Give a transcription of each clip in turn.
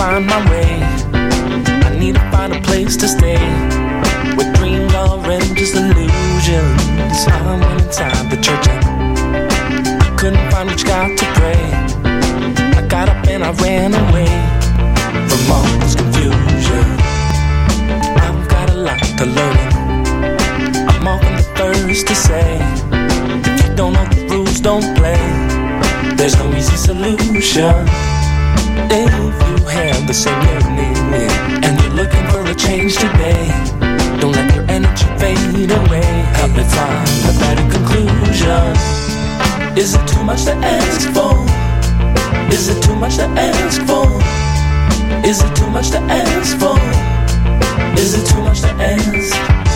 find my way. I need to find a place to stay, where dreams aren't just illusions. I went inside the church and I couldn't find which God to pray. I got up and I ran away from all this confusion. I've got a lot to learn. I'm often the first to say, if you don't know the rules, don't play. There's no easy solution. If you have the same yearning and you're looking for a change today, don't let your energy fade away. Help me find a better conclusion. Is it too much to ask for? Is it too much to ask for? Is it too much to ask for? Is it too much to ask?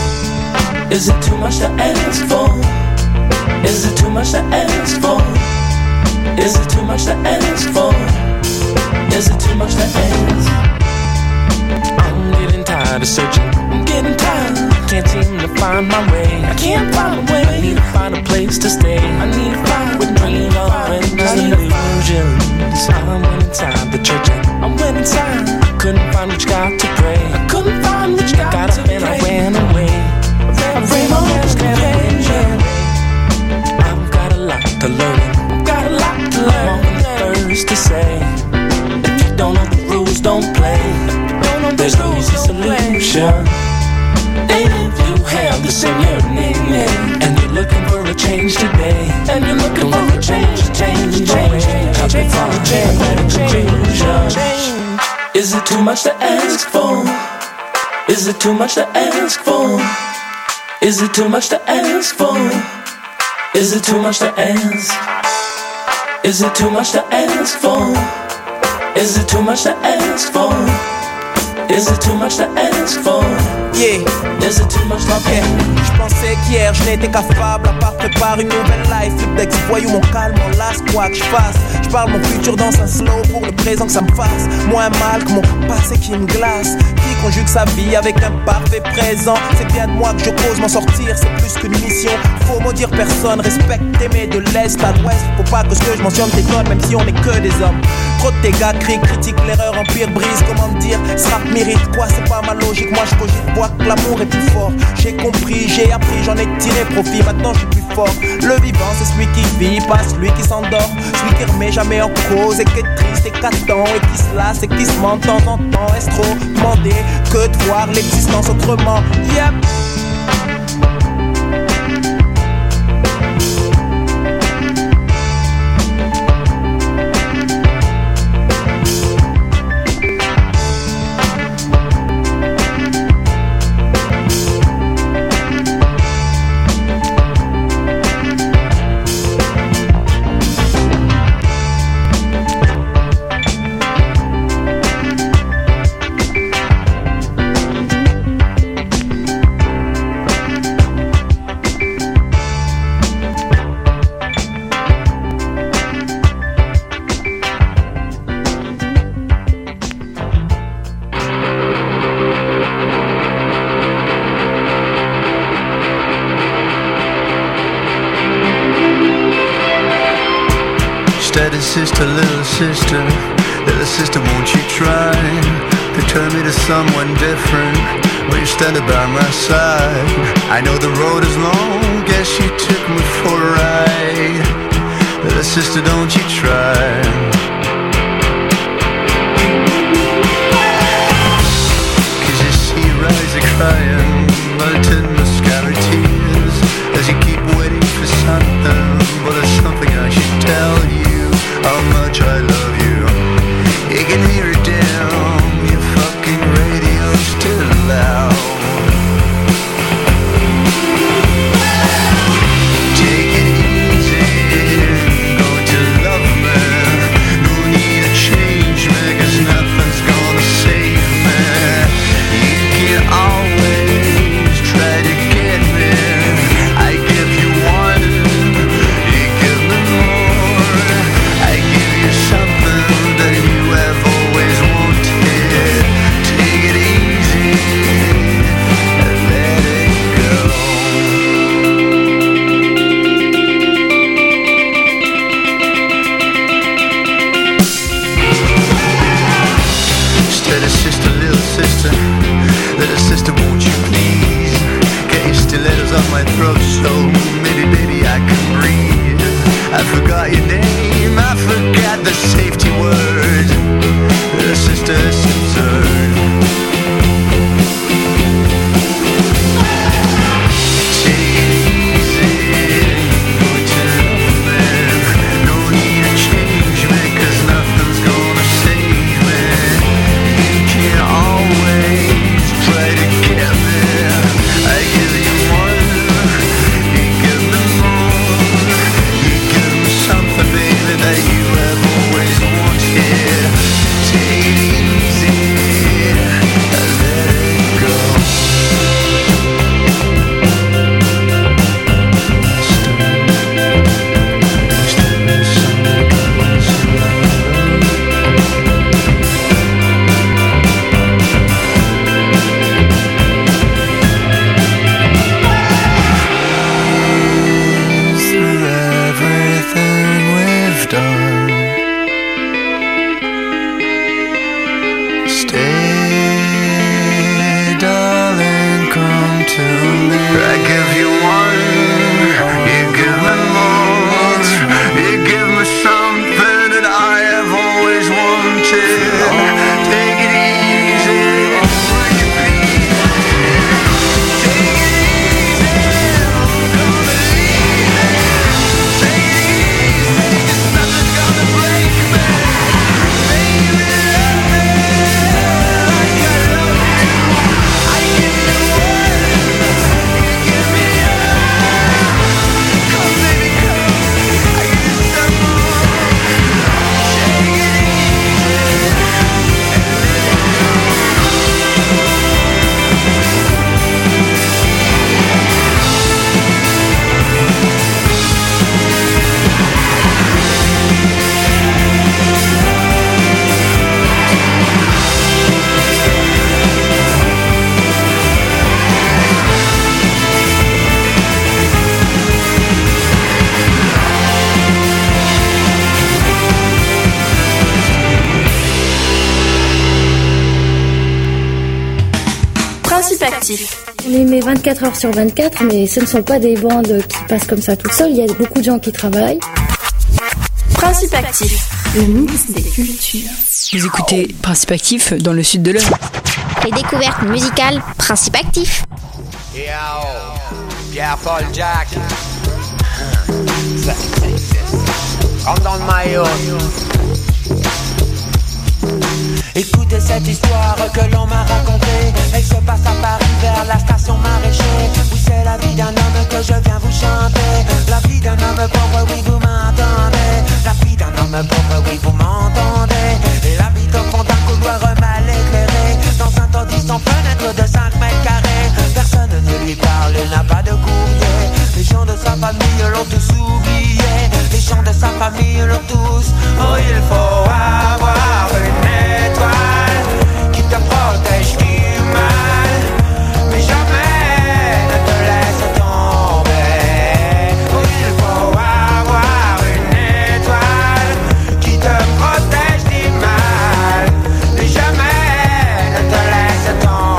Is it too much to ask for? Is it too much to ask for? Is it too much to ask for? Is it too much to ask? I'm getting tired of searching. I'm getting tired. I can't seem to find my way. I can't find a way. I need to find a place to stay. I need to find with dreams and just illusions. I went inside the church and I went inside. I couldn't find which God to pray. I couldn't find which God to pray. Got up and I ran away. I ran on this confusion. I've got a lot to learn. I've got a lot to learn. I'm often the first to say, if you don't know the rules, don't play. There's no easy solution. If you have the same yearning and you're looking for a change today, and you're looking for a change. Help me find a better conclusion. Is it too much to ask for? Is it too much to ask for? Is it too much to ask for? Is it too much to ask? Is it too much to ask for? Is it too much to ask for? Is it too much to ask for? Yeah. Is it too much to ask? Je pensais qu'hier je n'étais qu'affable, à part préparer une nouvelle life. Flip d'ex voyou, mon calme, mon las, quoi que je fasse. Je parle mon futur dans un slow pour le présent que ça me fasse moins mal que mon passé qui me glace. Qui conjugue sa vie avec un parfait présent. C'est bien de moi que je cause, m'en sortir c'est plus qu'une mission. Faut maudire personne, respecte, aimer de l'est à l'ouest. Faut pas que ce que je mentionne t'étonne, même si on est que des hommes. Trop de tes gars crient, critiquent l'erreur, empire, brise, comment dire. Ce rap mérite quoi, c'est pas ma logique. Moi je cogite, vois que l'amour est plus fort. J'ai compris, j'ai appris, j'en ai tiré profit. Maintenant je suis plus fort. Le vivant c'est celui qui vit, pas celui qui s'endort. Celui qui remet jamais en cause et qui est triste et qu'attend et qui se lasse et qui se ment de temps en temps. Est-ce trop demander que de voir l'existence autrement? Yep. Sister, little sister, won't you try to turn me to someone different? Will you stand by my side? I know the road is long, guess you took me for a ride. Little sister, don't you try. Cause you see your eyes are crying, melted mascara tears, as you keep waiting for something. Well, there's something I should tell you. How much I love you. You can hear it down your fucking radio's too loud. so maybe, baby, I can breathe. I forgot your name, I forgot the safety word. Sister Simpson. Take it easy, go to man. No need to change me, 'cause nothing's gonna save me. You can always try to get me. I give you one, you give me more. You give me something, baby, that you have always wanted. Take it easy, let it go. Through everything we've done, stay, darling, come to me. I give you one, you give me more. You give me something that I have always wanted. Take it easy, will you please? Take it easy, don't believe me. Take it easy, 'cause nothing's gonna break me. Baby, love me like I love you. I give you one, you give me all. Come baby, come, I give you some more. Take it easy, and let it go. Principe actif. On émet 24 heures sur 24, mais ce ne sont pas des bandes qui passent comme ça tout seul. Il y a beaucoup de gens qui travaillent. Principe actif. Le mix des cultures. Vous écoutez Principe actif dans le sud de l'Eure. Les découvertes musicales, Principe actif. Yo, Pierre-Paul Jack. Comme dans le maillot. Écoutez cette histoire que l'on m'a racontée. Elle se passe à Paris vers la station Maraîcher. Oui, c'est la vie d'un homme que je viens vous chanter. La vie d'un homme pauvre, oui vous m'entendez. La vie d'un homme pauvre, oui vous m'entendez. Il habite au fond d'un couloir mal éclairé, dans un taudis sans fenêtre de 5 mètres carrés. Personne ne lui parle, il n'a pas de courrier. Les gens de sa famille l'ont tous oublié. Les gens de sa famille l'ont tous. Oh, il faut avoir une étoile qui te protège du mal, mais jamais ne te laisse tomber. Oh, il faut avoir une étoile qui te protège du mal, mais jamais ne te laisse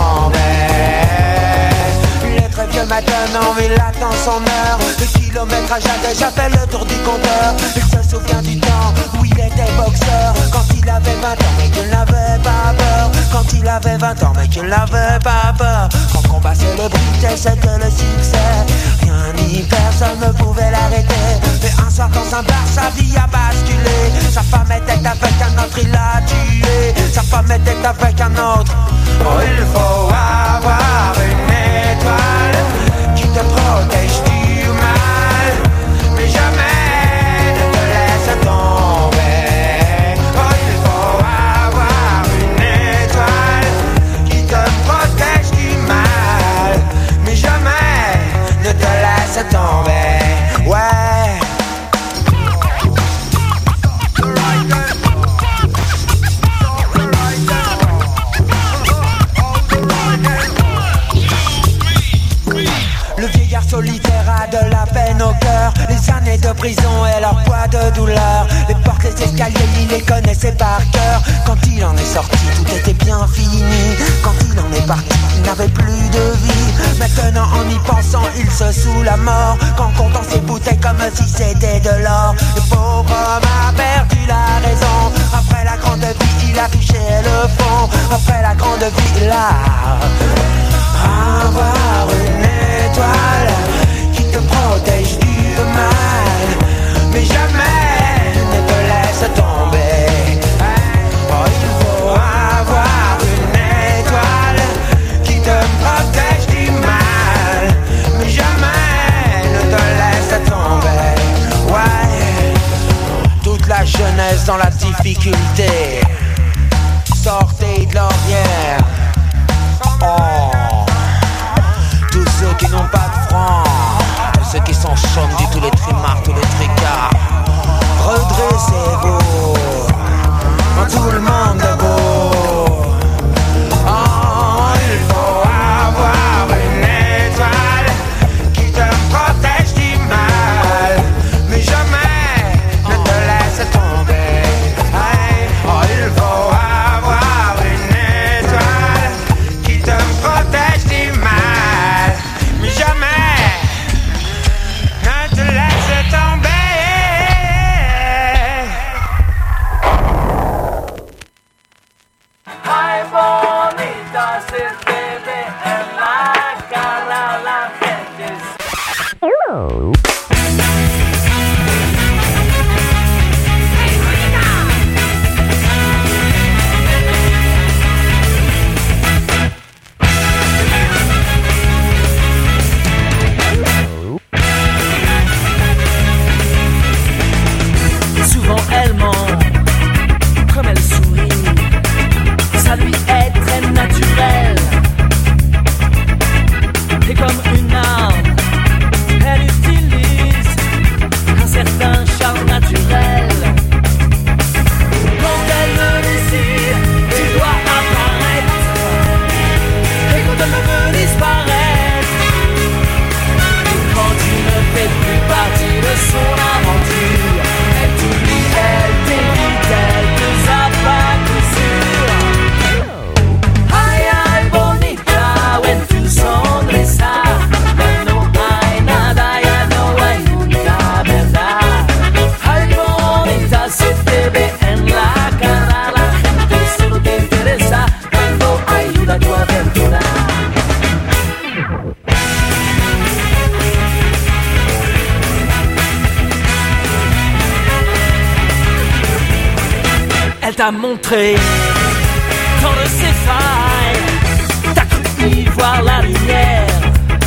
tomber. Il est très vieux maintenant, mais il attend son heure. Le kilométrage a déjà fait le tour du compteur. Il se souvient du temps où il était boxeur, quand il avait 20 ans mais qu'il n'avait pas peur. Quand il avait 20 ans mais qu'il n'avait pas peur. Son combat célébrité c'était le succès. Rien ni personne ne pouvait l'arrêter. Mais un soir dans un bar sa vie a basculé. Sa femme était avec un autre, il l'a tué. Sa femme était avec un autre. Oh, il faut avoir une étoile qui te protège du mal, mais jamais ne te laisse tomber. Oh, il faut avoir une étoile qui te protège du mal, mais jamais ne te laisse tomber. Ouais. Le vieillard solitaire a de la peine au cœur. Les années de prison et leur poids de douleur. Les portes ces escaliers, il les connaissait par cœur. Quand il en est sorti, tout était bien fini. Quand il en est parti, il n'avait plus de vie. Maintenant en y pensant, il se saoule la mort. Qu'en comptant ses bouteilles comme si c'était de l'or. Le pauvre homme a perdu la raison. Après la grande vie, il a touché le fond. Après la grande vie, il a avoir une étoile qui te protège du mal, mais jamais ne te laisse tomber. Oh, il faut avoir une étoile qui te protège du mal, mais jamais ne te laisse tomber. Ouais, toute la jeunesse dans la difficulté, sortez de l'ornière. Oh, tous ceux qui n'ont pas de francs, ceux qui sont chômes du tous les trimards, tous les tricards, redressez-vous, tout le monde est beau. Oh, il faut avoir une étoile qui te protège du mal, mais jamais ne te laisse tomber. Oh, il faut avoir une étoile qui te protège du mal, mais jamais ne te laisse tomber. Ay, bonita, se te ve en la cara la gente. Souvent elle ment, comme elle sourit, ça lui est très naturel. Et comme une arme, elle utilise un certain charme naturel. Quand elle le décide, tu dois apparaître. Et quand elle veut disparaître, quand tu ne fais plus partie de son aventure, elle t'oublie, elle t'évite, elle te zappe à coup sûr. Ay, ay, bonita, when tu sonrisas, ya no hay nada, ya no hay nunca verdad. Ay, bonita, se te ve en la cara, la gente solo te interesa cuando ayuda a tu aventura. Elle t'a montré dans de ses failles, t'as cru y voir la lumière,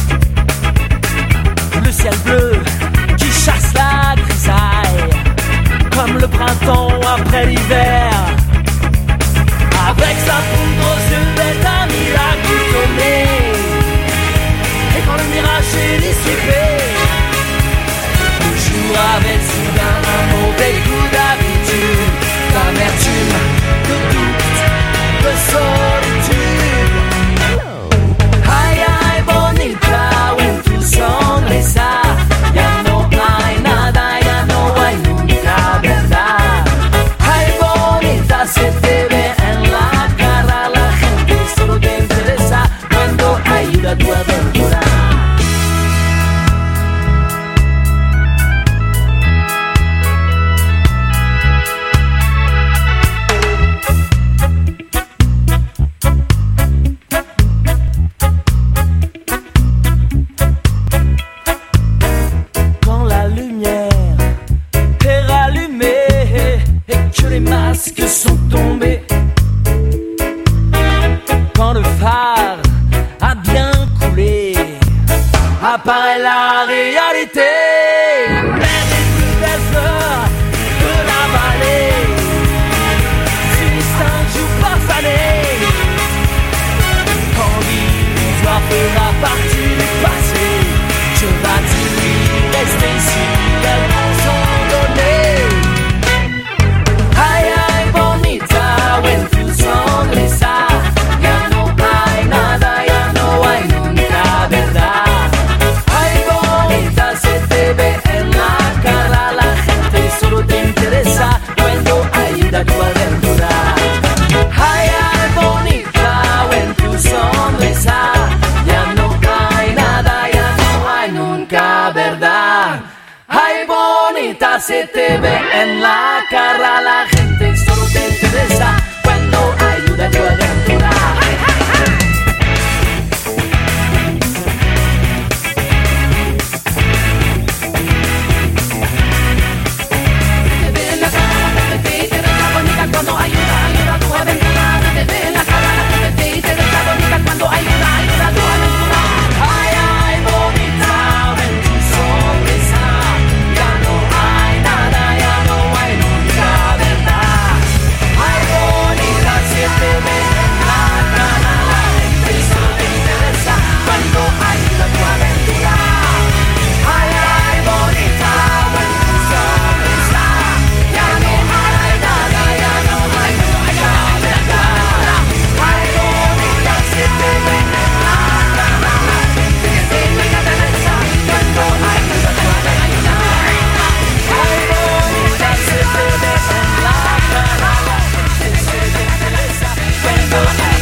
le ciel bleu qui chasse la grisaille, comme le printemps après l'hiver. Avec sa poudre aux yeux, elle t'a mis la goutte au nez, et quand le mirage est dissipé, le jour avait soudain un mauvais coup d'habitude, d'amertume, de doute, de solitude. Ay, ay, bonita, when tu sonrisas, ya no hay nada, ya no hay nunca verdad. Ay, bonita, se te ve en la cara, la gente solo te interesa cuando ayuda a tu aventura. aventura. Ay, bonita, se te ve en la cara, la gente solo te interesa cuando ayuda a tu aventura. Se te ve en la cara, la gente te interesa bonita cuando ayuda a tu aventura. Se te ve en la cara, la gente te interesa bonita cuando ayuda a tu aventura. Ay, ay, bonita, ven tu sonrisa. Ya no hay nada, ya no hay nunca verdad. Ay, bonita, se te ve en la cara, la gente solo te interesa cuando ayuda a tu aventura. Ay, ay, bonita, ven tu sonrisa. Ya no hay nada, ya no hay nunca verdad. Ay, bonita, se te ve en la cara, la gente te interesa cuando ayuda a tu aventura. Ay, bonita, se te ve en la cara, la gente te interesa cuando ayuda a tu aventura.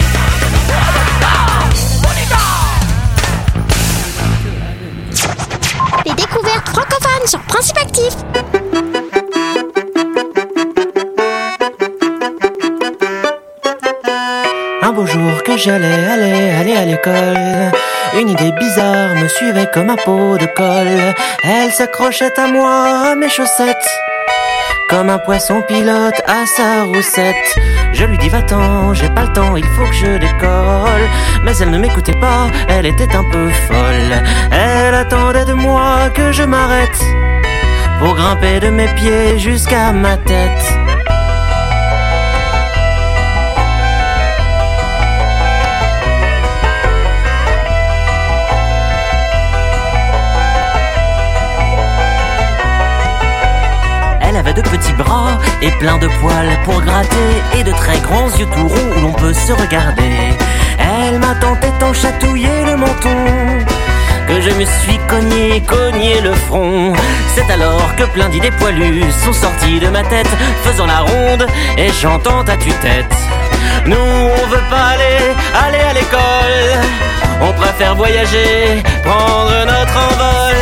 Les découvertes francophones sur Principe Actif. Un beau jour que j'allais à l'école, une idée bizarre me suivait comme un pot de colle. Elle s'accrochait à moi, à mes chaussettes, comme un poisson pilote à sa roussette. Je lui dis va-t'en, j'ai pas le temps, il faut que je décolle. Mais elle ne m'écoutait pas, elle était un peu folle. Elle attendait de moi que je m'arrête pour grimper de mes pieds jusqu'à ma tête. Elle avait de petits bras et plein de poils pour gratter et de très grands yeux tout ronds où l'on peut se regarder. Elle m'a tant et tant chatouillé le menton que je me suis cogné le front. C'est alors que plein d'idées poilues sont sorties de ma tête, faisant la ronde et chantant à tue-tête. Nous on veut pas aller à l'école, on préfère voyager, prendre notre envol.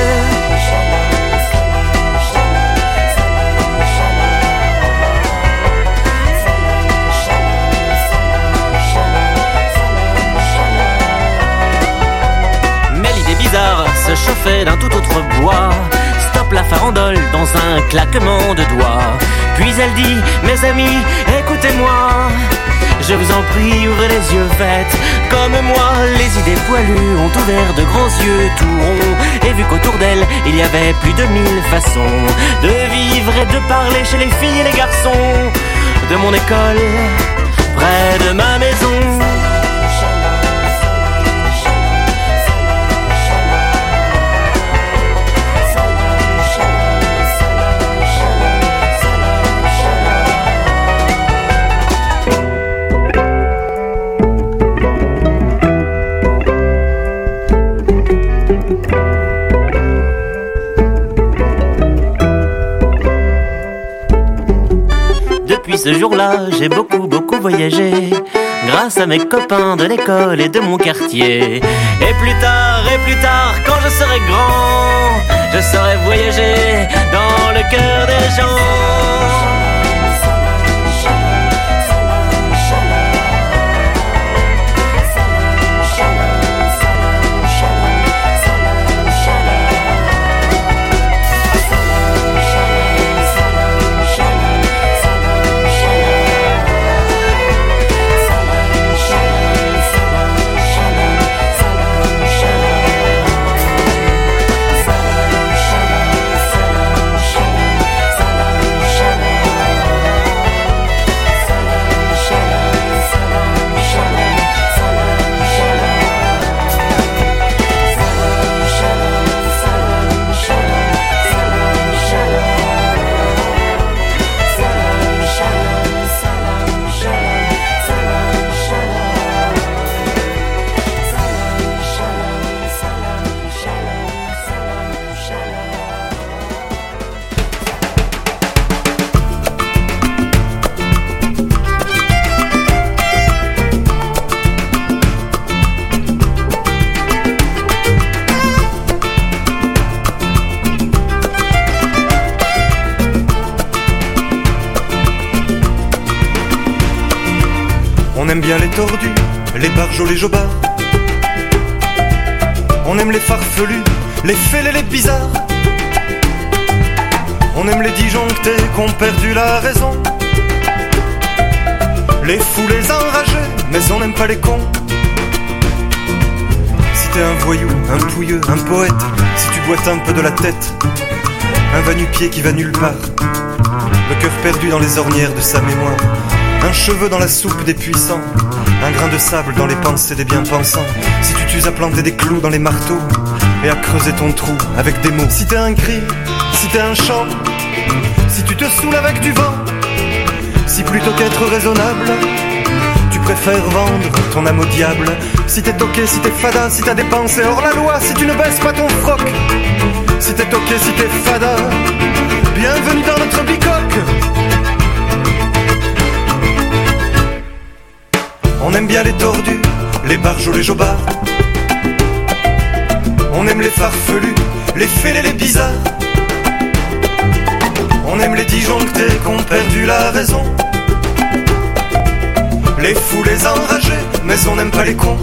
Se chauffer d'un tout autre bois. Stop la farandole dans un claquement de doigts. Puis elle dit, mes amis, écoutez-moi, je vous en prie, ouvrez les yeux, faites comme moi. Les idées poilues ont ouvert de grands yeux tout ronds et vu qu'autour d'elle il y avait plus de 1000 façons de vivre et de parler chez les filles et les garçons de mon école, près de ma maison. Depuis ce jour-là, j'ai beaucoup voyagé, grâce à mes copains de l'école et de mon quartier. Et plus tard, quand je serai grand, je saurai voyager dans le cœur des gens. aime bien les tordus, les barjots, les jobards. On aime les farfelus, les fêlés, les bizarres. On aime les disjonctés qui ont perdu la raison. Les fous, les enragés, mais on n'aime pas les cons. Si t'es un voyou, un pouilleux, un poète, si tu boites un peu de la tête, un va-nu-pied qui va nulle part, le cœur perdu dans les ornières de sa mémoire, un cheveu dans la soupe des puissants, un grain de sable dans les pensées des bien-pensants. Si tu t'uses à planter des clous dans les marteaux et à creuser ton trou avec des mots. Si t'es un cri, si t'es un chant, si tu te saoules avec du vent, si plutôt qu'être raisonnable, tu préfères vendre ton âme au diable. Si t'es toqué, si t'es fada, si t'as des pensées hors la loi, si tu ne baisses pas ton froc, si t'es toqué, si t'es fada, bienvenue dans notre bicoque. On aime bien les tordus, les barjots, les jobards. On aime les farfelus, les fêlés, les bizarres. On aime les disjonctés qui ont perdu la raison. Les fous, les enragés, mais on n'aime pas les cons.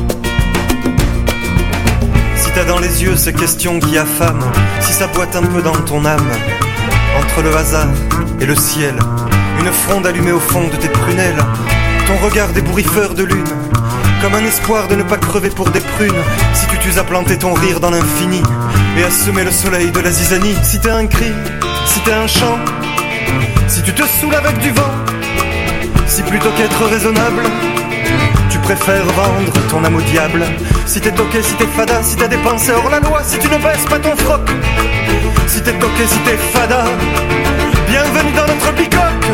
Si t'as dans les yeux ces questions qui affament, si ça boite un peu dans ton âme, entre le hasard et le ciel, une fronde allumée au fond de tes prunelles, ton regard d'ébouriffeur de lune, comme un espoir de ne pas crever pour des prunes. Si tu t'uses à planter ton rire dans l'infini et à semer le soleil de la zizanie. Si t'es un cri, si t'es un chant, si tu te saoules avec du vent, si plutôt qu'être raisonnable, tu préfères vendre ton âme au diable. Si t'es toqué, si t'es fada, si t'as des pensées hors la loi, si tu ne baisses pas ton froc, si t'es toqué, si t'es fada, bienvenue dans notre bicoque.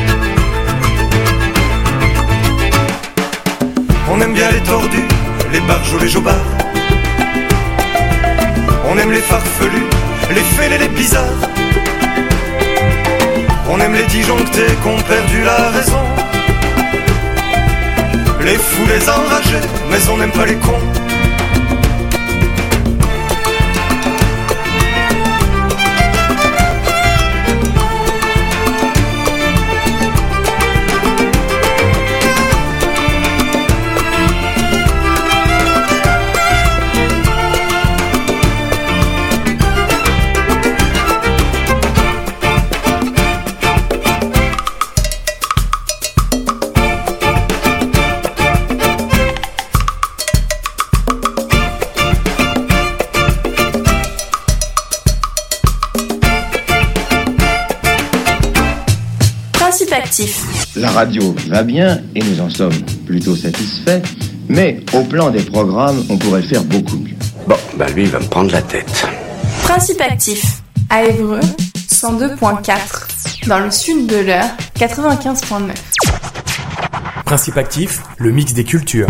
On aime bien les tordus, les barjots, les jobards. On aime les farfelus, les fêlés, les bizarres. On aime les disjonctés qui ont perdu la raison. Les fous, les enragés, mais on n'aime pas les cons. La radio va bien et nous en sommes plutôt satisfaits, mais au plan des programmes, on pourrait faire beaucoup mieux. Bon, bah lui, il va me prendre la tête. Principe actif. À Évreux, 102.4. Dans le sud de l'Eure, 95.9. Principe actif, le mix des cultures.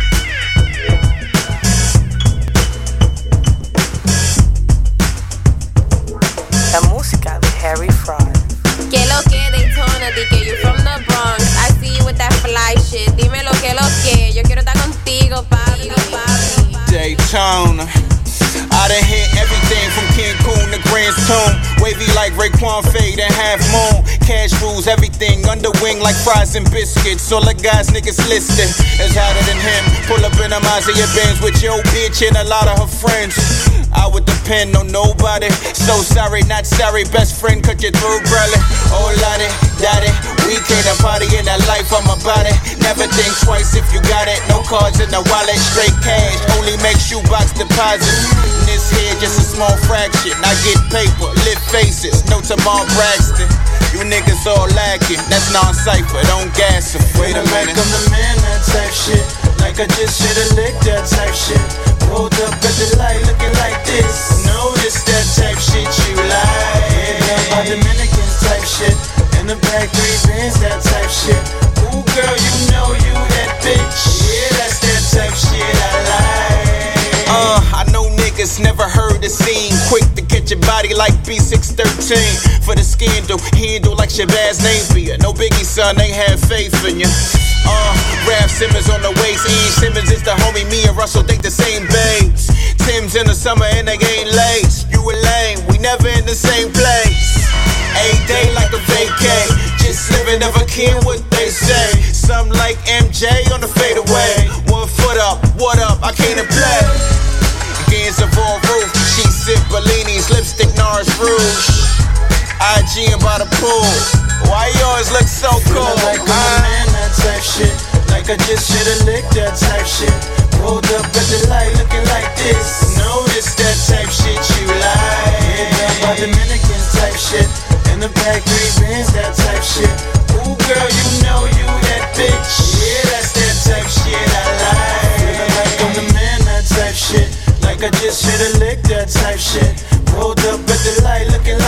La música de Harry Fraud. Que lo que Daytona, di que you're from the Bronx. I see you with that fly shit. Dime lo que. Yo quiero estar contigo, papi. Daytona. I done hit everything from Cancun to Grand's Tomb. Wavy like Raekwon Fade and Half Moon. Cash rules everything, under wing like fries and biscuits. All the guys niggas listed is hotter than him. Pull up in a Mazda Benz with your bitch and a lot of her friends. I would depend on nobody. So sorry, not sorry. Best friend cut you through, brother. Oh, lottie, daddy. We came to party in that life, I'm about it. Never think twice if you got it. No cards in the wallet, straight cash. Only make shoebox deposits. This here just a small fraction. I get paper, lit faces. No Tamar Braxton. You niggas all lacking. That's non-cypher, don't gas it. Wait a minute, I'm the man, that type shit. Like I just should've licked that type shit. Rolled up at the light looking like this. Notice that type shit you like. Yeah, by Dominican type shit. In the back 3 bands, that type shit. Ooh girl, you know you that bitch. Yeah, that's that type shit I like. I know niggas never heard the scene. Quick to catch your body like B613. For the scandal, handle like Shabazz Napier. No Biggie son, they had faith in you. Rap Simmons on the waist. Ian Simmons is the homie. Me and Russell think the same babes. Tim's in the summer and they ain't late. You a lame, we never in the same place. A day like a vacay. Just living, never care what they say. Some like MJ DJ on the fadeaway. 1 foot up, what up? I came to play. Gains of all roof. She sip Bellinis, lipstick Nars Rouge. IG and by the pool. Why yours look so cool? Like I'm a man, that type shit. Like I just should've licked that type shit. Pulled up at the light looking like this. Notice that type shit you like. Yeah, by Dominican type shit. In the back 3 bands, that type shit. Ooh girl, you know you that bitch. Yeah, that's that type shit I like. Feeling like I'm the man, that type shit. Like I just should've licked that type shit. Pulled up at the light looking like